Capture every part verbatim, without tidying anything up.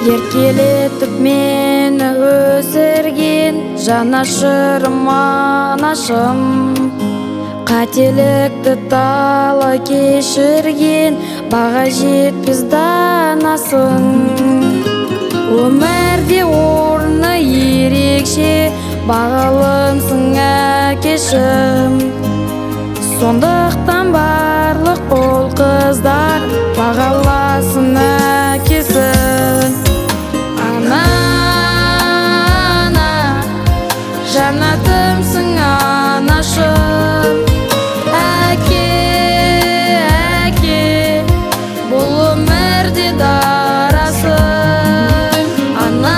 еркелетіп мені өсірген жанашырым анашым, қателікті талай кешірген баға жетпес данасың. Өмірде орны ерекше бағалымсың әкешім, сондықтан барлық ол қыздар бағаласын әкесін. Ана, ана, жаннатымсың анашым, әке, әке, бұл өмірде дарасың. Ана,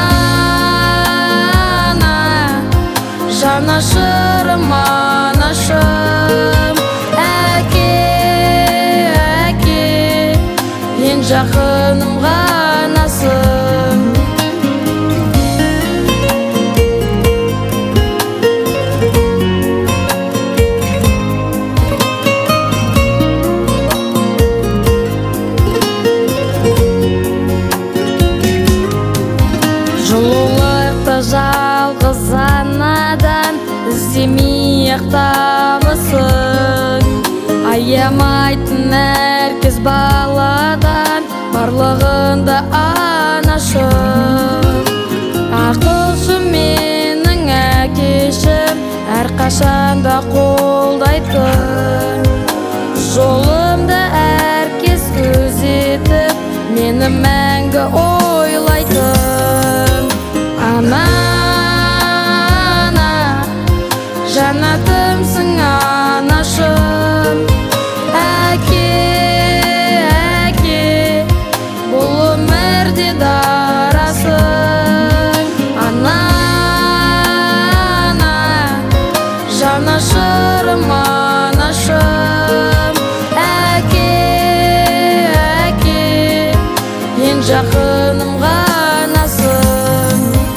ана, жанашырым анашым, әке, әке, ең жақыным ғанасың. Жылулықта жалғыз анадан іздемей-ақ табысың. Аямайтын әркез баладан барлығында анашым. Ақылшы менің әкешім, әрқашанда қолдайтын. Жолымда әркез күзетіп, мені мәңгі ойлайтын. Ана, ана, жаннатымсың анашым, әке, әке, бұл өмірде дарасың. Ана, ана, жанашырым анашым, әке, әке, ең жақыным ғанасың.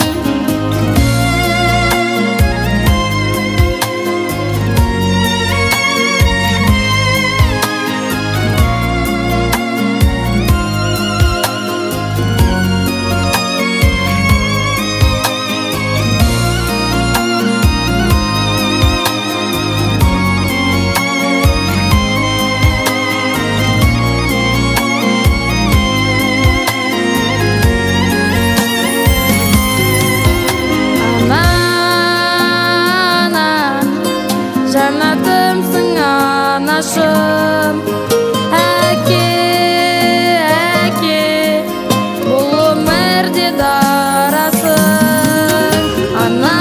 Жаннатымсың анашым, әке, әке, бұл өмірде дарасың. Ана,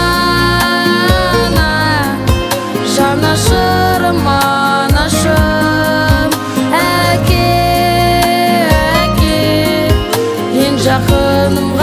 ана, жанашырым анашым, әке, әке, ең жақыным